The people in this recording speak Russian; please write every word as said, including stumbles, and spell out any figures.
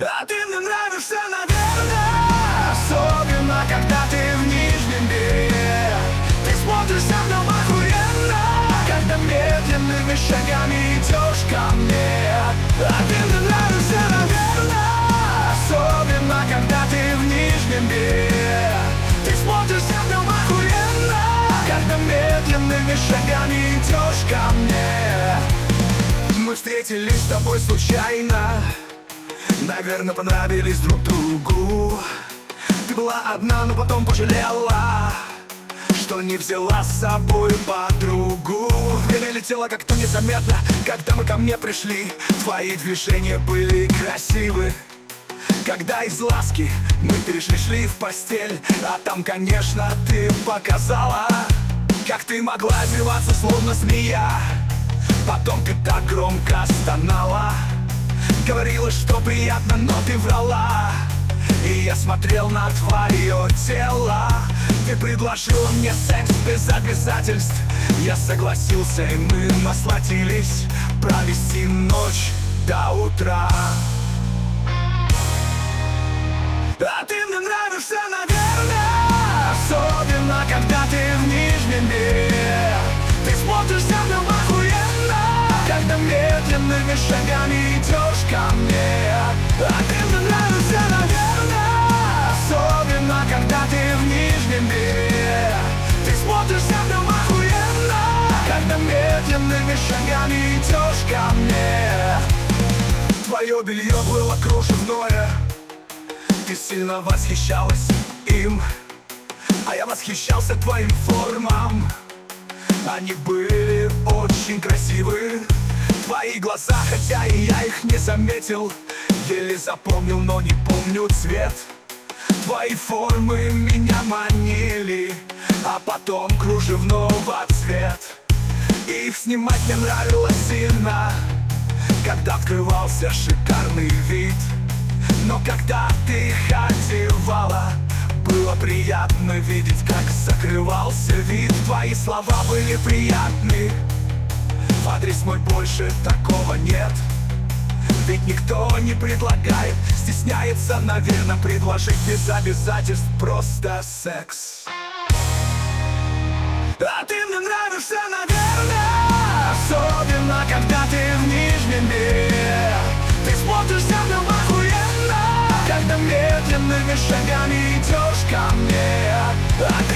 А ты мне нравишься, наверное, особенно когда ты в нижнем белье. Ты смотришь на мной охуенно, когда медленными шагами идешь ко мне. А ты мне нравишься, наверное, особенно когда ты в нижнем белье. Ты смотришь на мной охуенно, когда медленными шагами идешь ко мне. Мы встретились с тобой случайно, наверное, понравились друг другу. Ты была одна, но потом пожалела, что не взяла с собой подругу. Время летело как-то незаметно, когда мы ко мне пришли. Твои движения были красивы, когда из ласки мы перешли шли в постель. А там, конечно, ты показала, как ты могла извиваться, словно змея. Потом ты так громко стонала, говорила, что приятно, но ты врала. И я смотрел на твое тело. Ты предложила мне секс без обязательств. Я согласился, и мы насладились провести ночь до утра. А ты мне нравишься, наверное, особенно когда ты в нижнем белье. Ты смотришь на мной охуенно, когда медленными шагами идешь ко мне. А ты мне нравишься, наверное, особенно когда ты в нижнем белье. Ты смотришь на мной охуенно, когда медленными шагами идешь ко мне. Твое белье было кружевное, ты сильно восхищалась им, а я восхищался твоим формам. Они были очень красивы. Твои глаза, хотя и я их не заметил, еле запомнил, но не помню цвет. Твои формы меня манили, а потом кружевного цвет. Их снимать мне нравилось сильно, когда открывался шикарный вид. Но когда ты их одевала, было приятно видеть, как закрывался вид. Твои слова были приятны, в адрес мой больше такого нет. Ведь никто не предлагает, стесняется, наверное, предложить без обязательств просто секс. А ты мне нравишься, наверное, особенно когда ты в нижнем белье. Ты смотришь на мной охуенно, когда медленными шагами идешь ко мне. А